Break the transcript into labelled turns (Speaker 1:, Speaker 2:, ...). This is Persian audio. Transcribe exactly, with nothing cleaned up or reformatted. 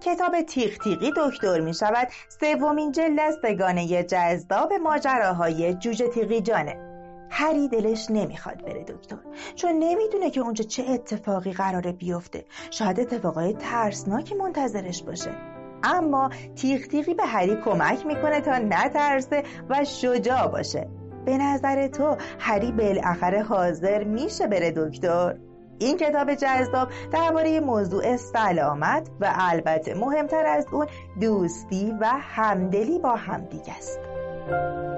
Speaker 1: کتاب تیغ تیغی دکتر می شود سومین جلد از سگانه جذاب ماجراهای جوجه تیغی جانه. هری دلش نمیخواد بره دکتر، چون نمیدونه که اونجا چه اتفاقی قراره بیفته. شاید اتفاقای ترسناکی منتظرش باشه. اما تیغ تیغی به هری کمک میکنه تا نترسه و شجاع باشه. به نظر تو هری بالاخره حاضر میشه بره دکتر؟ این کتاب جذاب درباره موضوع سلامت و البته مهمتر از اون دوستی و همدلی با همدیگه است.